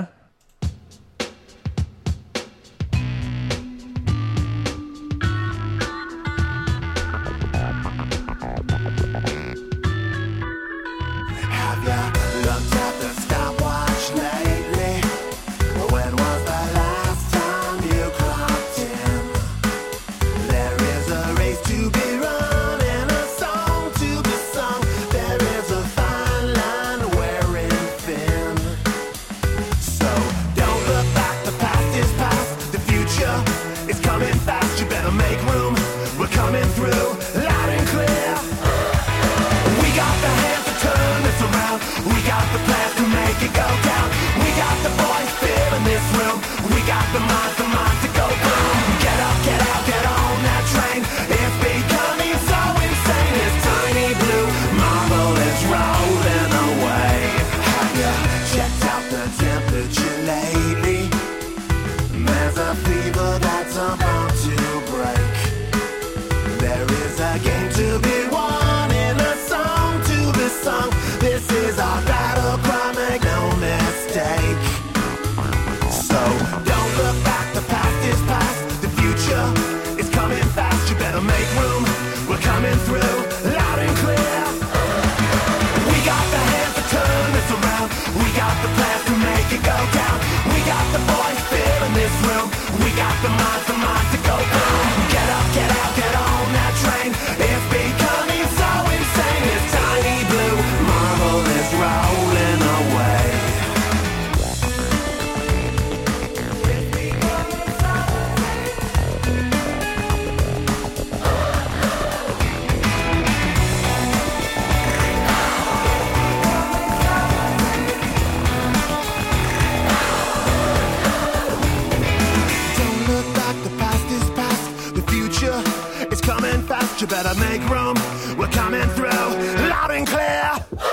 You better make room, we're coming through, loud and clear.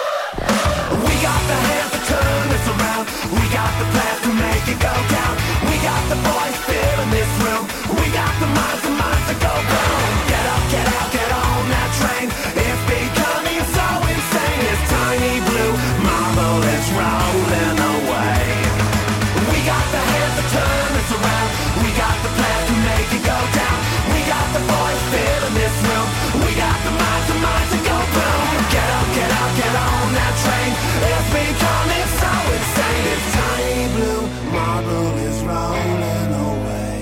We got the hands to turn this around, we got the plans to make it go down. We got the boys filling this room, we got the minds and minds to go boom. Get up, get out, get on that train, it's becoming so insane. This tiny blue marble is rolling away. We got the hands to turn this around, we got the plans to make it go down. We got the boys filling this room, we got the minds and minds to go boom. Get up, get out, get on that train, it's becoming so insane. This tiny blue marble is rolling away.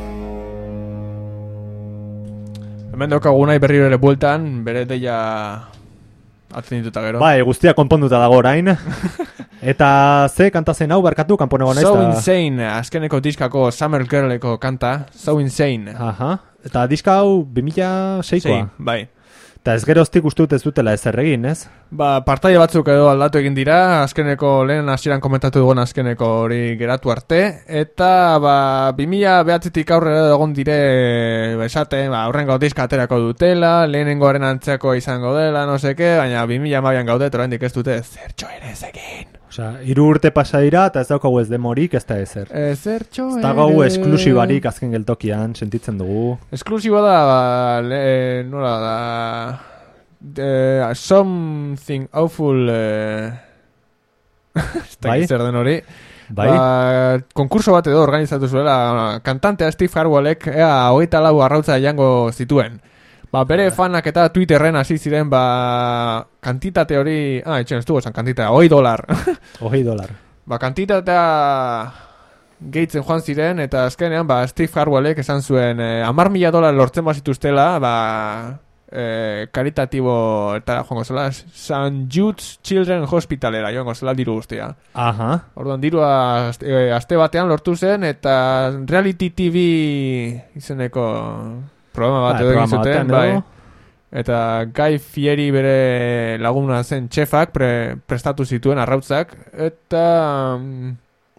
Hemen daukagu nahi berriro ere bueltan, bere deia atzen dituta gero. Bai, guztia konponduta dago orain. Eta ze kanta zen hau barkatu kanponego naiz. So Insane, azkeneko diskako Summer Girleko kanta, So Insane. Aha. Eta diska hau bi mila seikoa. Sei, bai. Eta ez geroztik uste dut ez dutela ezer egin, ez? Ba, partaide batzuk edo aldatu egin dira, azkeneko lehen hasieran komentatu dugun azkeneko hori geratu arte, eta ba, bi mila behatzitik aurrera egon dire, ba, esate, ba, aurrengo diska aterako dutela, lehenengoaren antzeko izango dela, no seke, baina bi mila hamabian gaude, oraindik ez dute zertxo ere ez egin. Osea, hiru urte pasa dira eta ez daukagu ez demorik, ez da ezer. Ezertxo Ez daukagu esklusibarik azken geltokian, sentitzen dugu. Esklusiba da, ba, le, nola da... The, something awful... Eh, ez da Bai? zer den hori. Bai? Ba, konkurso bat edo organizatu zuela, kantantea Steve Harwellek ea hogeita lau arrautza jango zituen. Ba, bere fanak eta Twitterren hasi ziren, ba, kantitate hori... Ah, etxen, ez dugu esan kantitatea, hoi dolar. Hogei dolar. Ba, kantitatea gehitzen joan ziren, eta azkenean, ba, Steve Harwellek esan zuen eh, amar mila dolar lortzen bazituztela, ba, eh, karitatibo eta joango zela, Saint Jude's Children Hospitalera joango zela diru guztia. Aha. Orduan dirua aste, eh, aste batean lortu zen, eta Reality T V izeneko programa bat Bai, edo egin programa zuten, batean bai. edo. Eta Guy Fieri bere laguna zen txefak pre, prestatu zituen arrautzak, eta mm,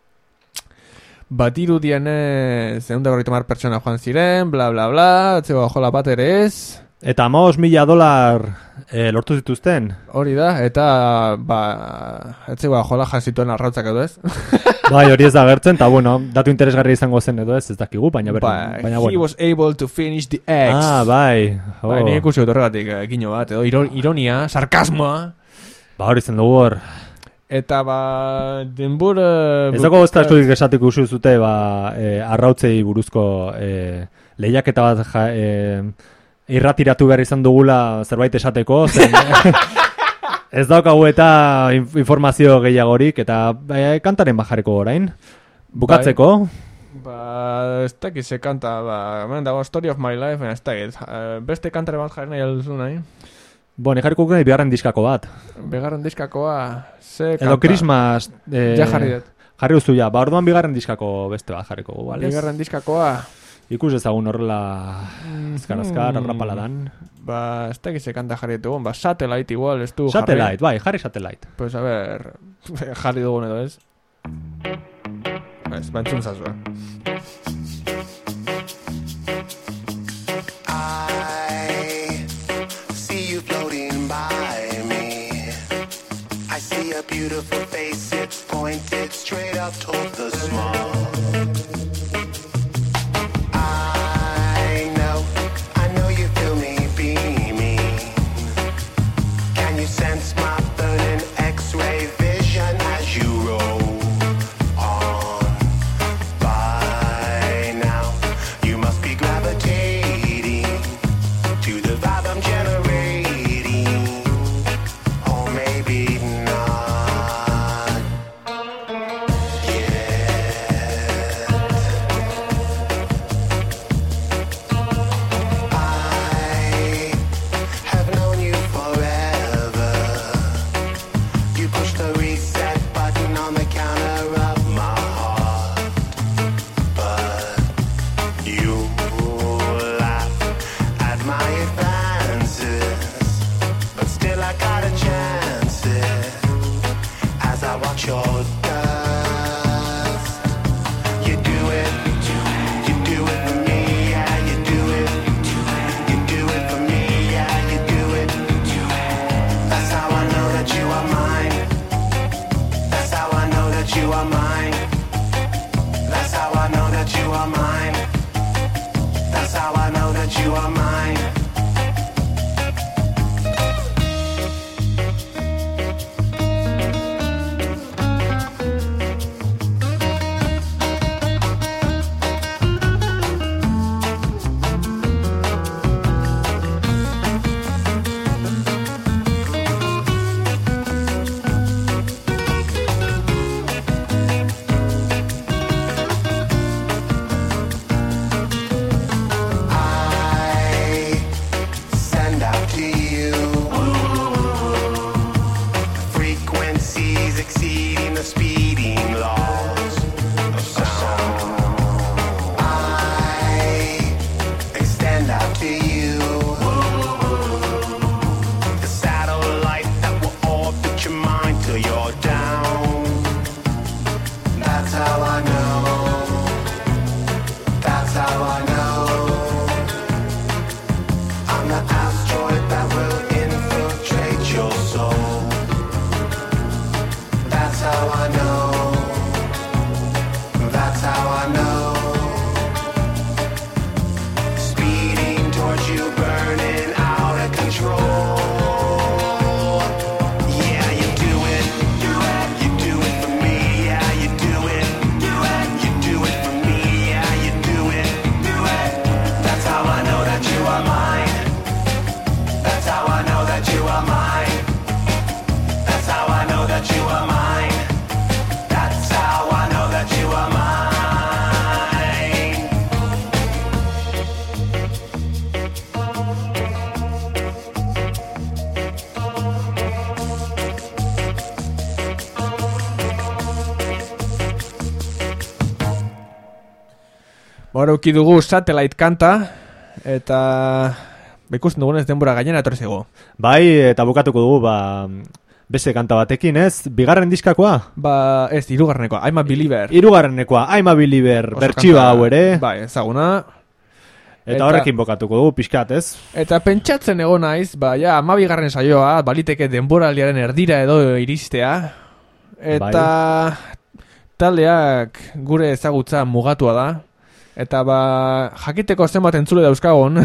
bat irudienez zeunda berrogeita hamar pertsona joan ziren, bla bla bla, atzeko jola bat ere ez. Eta hamabost mila dolar eh, lortu zituzten. Hori da, eta ba, atzeko jola jan zituen arrautzak edo ez. Bai, hori ez da gertzen, eta bueno, datu interesgarri izango zen edo ez, ez dakigu, baina ber, Ba, baina he bueno. was able to finish the eggs. Ah, bai. Oh. Bai, nire ikusi horregatik egino bat, edo iro, ironia, sarkasmoa. Ba, hori zen dugu hor. Eta ba, denbor... Ez dago ez da estudik esateko usu zute, ba, eh, arrautzei buruzko eh, lehiaketa bat ja, eh, irratiratu behar izan dugula zerbait esateko, zen... Ez daukagu eta inf- informazio gehiagorik, eta eh, kantaren bajareko orain. Bukatzeko, Ba, ez dakit ze kanta, ba, hemen dago Story of My Life, baina ez dakit. Eh, beste kantare bat jarri nahi alduzu nahi. bon, jarriko nahi bigarren diskako bat. Begarren diskakoa, ze kanta. Edo Christmas... Eh, Ja jarri dut. Jarri guztu ja, ba, orduan bigarren diskako beste bat jarriko gu, bales? Begarren diskakoa, Ikus ezagun horrela azkar-azkar, Mm. arrapaladan. ba, ez dakit ze kanta jarri dugun, ba, Satellite igual, ez du Satellite, bai, jarri Satellite. Pues a ver, jarri dugun edo ez. Ez, ba, entzun zazua. I see you floating by me. I see a beautiful face, it's pointed straight up toward the small. I know, I know you feel me beaming. Can you sense my burning X-ray vision as you roll on by? how I know that you are mine. That's how I know that you are mine. That's how I know that you are mine. Hor euki dugu Satellite kanta, eta ba, ikusten dugunez denbora gainera etorri zego. Bai, eta bukatuko dugu, ba, beste kanta batekin, ez? Bigarren diskakoa? Ba, ez, hirugarrenekoa, I'm a Believer. Hirugarrenekoa, I'm a Believer, Oso bertsioa kanta- hau ere. Bai, ezaguna. Eta, Eta- horrekin bokatuko dugu, pixkat, ez? Eta pentsatzen egon naiz, ba, ja, amabigarren saioa, baliteke denboraldiaren erdira edo iristea. Eta taldeak gure ezagutza mugatua da. Eta ba, jakiteko zenbat entzule dauzkagon.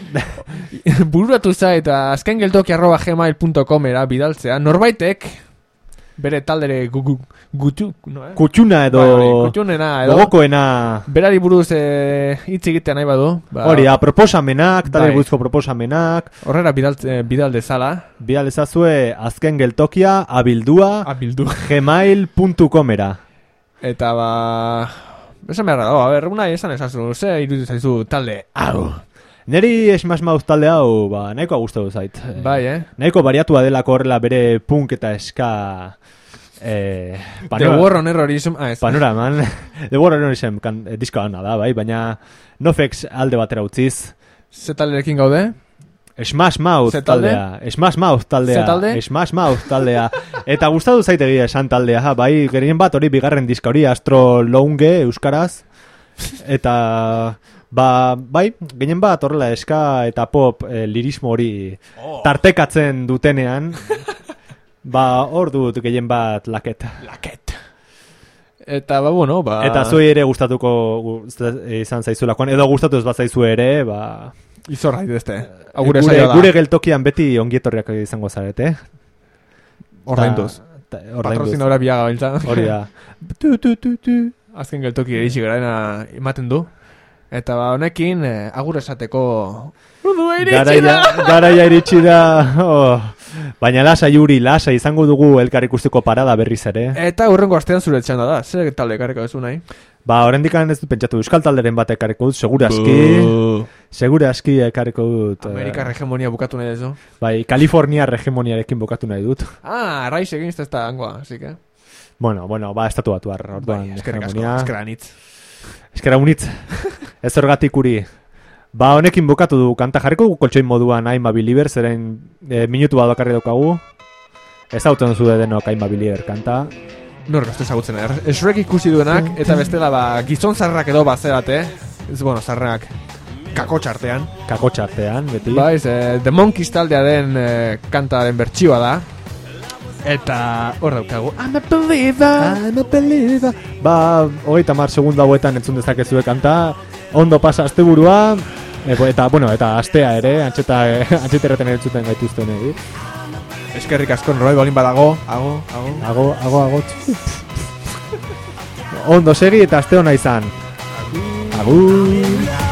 Bururatu zait, eta azken geltoki arroba gmail punto comera bidaltzea. Norbaitek, bere taldere gu, gu, gutu, no, eh? Kutxuna edo... Bai, hori, kutxunena edo. Gogokoena... Berari buruz e, hitz egitea nahi badu. Ba, Hori, a proposamenak, talde Bai. buruzko proposamenak, horrera bidaltze, bidal dezala. bidal ezazue azken geltokia abildua Abildu. gmail punto comera. Eta ba... Esan beharra dago, a ber, una esan esazu, ze iruditu zaizu talde, hau. Neri Smash Mouth talde hau, ba, nahiko gustatu zait. Bai, eh? Nahiko bariatua delako horrela bere punk eta eska... Eh, The War on Terrorism, ah, ez. Panoraman. The War on Terrorism kan, eh, disko hana da, bai, baina Nofex alde batera utziz. Ze talderekin gaude? Smash Mouth Ze talde? taldea. Smash Mouth taldea. Ze talde? Smash Mouth taldea. Eta gustatu zaitegia esan taldea, ha, bai, gerien bat hori bigarren diska hori Astro Lounge euskaraz. Eta ba, bai, gehien bat horrela eska eta pop eh, lirismo hori tartekatzen dutenean. Ba, hor dut gehien bat laket. Laket. Eta ba, bueno, ba... Eta zuei ere gustatuko gu- izan zaizulakoan, edo gustatu ez bat zaizu ere, ba... Izorra idezte. Agure gure, saioa da. gure geltokian beti ongietorriak izango zarete. Ordainduz. Ta- ta- ordainduz. Patrozinadora bilaga biltza. Hori da. Tu, tu, tu, tu. Azken geltoki eritxi garaena ematen du. Eta ba, honekin, eh, agur esateko... Udu iritsi Garaia, da! garaia iritsi da. Oh. Baina lasa Juri, lasa izango dugu elkar ikusteko parada berriz ere. Eta hurrengo astean zure txanda da. Zer talde ekarriko duzu nahi? Ba, oraindikan ez dut pentsatu euskal talderen bat ekarriko dut, segura aski. Segura aski ekarriko dut. eh, Amerikar hegemonia bukatu nahi dezu. Bai, Kalifornia hegemoniarekin bokatu nahi dut. Ah, raiz egin ez da hangoa, así que... Bueno, bueno, ba, estatu batuar. Orduan, Bai, eskerrik asko, hegemonia. eskerra anitz. Eskera unitz. Ez horgatik uri. Ba, honekin bukatu du kanta jarriko gu koltsoin moduan I'm a Believer, zeren e, minutu bat bakarri daukagu. Ez hauten zu denok I'm a Believer kanta. Nork ez ezagutzen er. Esrek ikusi duenak, eta bestela ba, gizon zarrak edo bazerate. Ez, bueno, zarrak kakotxartean. Kakotxartean, beti. Baiz, eh, The Monkeys taldearen eh, kantaren bertsioa da. Eta hor daukagu I'm a believer. I'm a believer. Ba, hogeita mar segundo hauetan entzun dezakezue kanta. Ondo pasa asteburua. E, bo- eta, bueno, eta astea ere, antxeta, antxeterreten entzuten gaituzten egi. Eskerrik asko norbai balin badago. Ago, ago. Ago, ago, ago. Ondo segi eta aste hona izan. Agur.